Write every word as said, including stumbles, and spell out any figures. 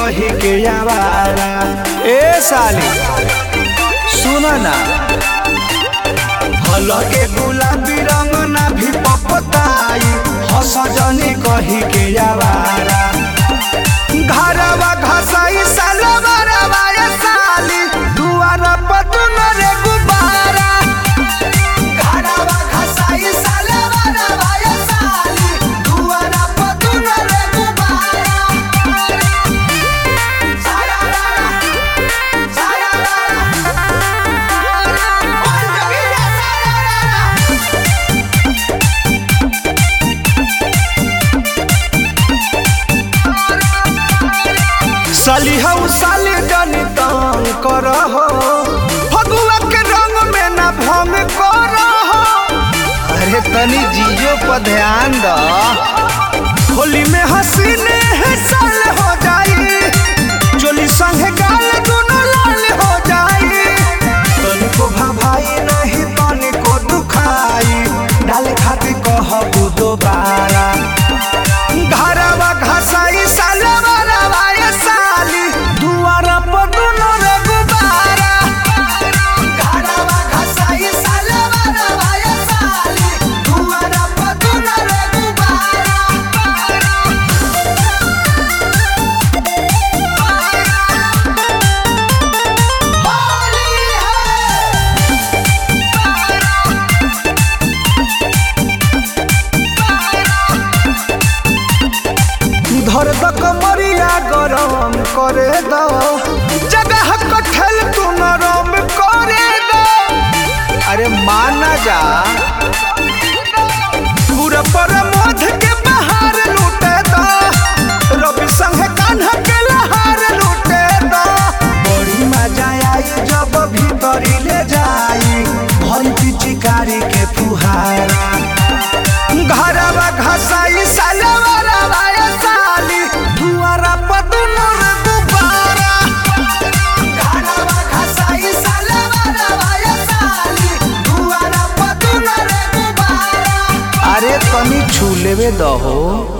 कही के आवारा। ए साली सुना ना, हलके गुलाबी रंग ना भी पपताई, हंस जनी कही के आवारा। घरवा घसाई सालवारवा ए साली, दुआर पर दुनो रे गुब्बारा। घरवा घसाई सालवारवा ए साली, दुआर पर दुनो रे गुब्बारा। सारा रा सारा रा बोल जगीरा साली हऊ साली जानी तंग करहो, फगुआ के रंग में ना भंग करहो। अरे तनी जीजो पर ध्यान द, होली में हसीने है साल हो जाई, चोली संगे गाल दोनों लाल हो जाई। तनिको भाई नहीं तनिको दुखाई, डाले खातिर कहबू दोबारा। घरवा घसाई सालवारवा ए साली, दुआर पर दुनो रे गुब्बारा। घरवा घसाई सालवारवा ए साली, दुआर पर दुनो रे गुब्बारा। होली धर द कमरिया गरम करे दो, जगह कठल तू नरम करे दो। अरे माना जा, पूरा पर मध के बहार लूटे दो, रवि संग कान्हा के लहार लूटे दो। बड़ी मजा आई जब भीतरी ले जाई, भरी पिचकारी के फुहारा। घरवा घसाई सालवारवा ए साली, दुआरा पर दुनो रे गुब्बारा। घरवा घसाई सालवारवा ए साली, दुआरा पर दुनो रे गुब्बारा। अरे तनी छू लेवे दहो।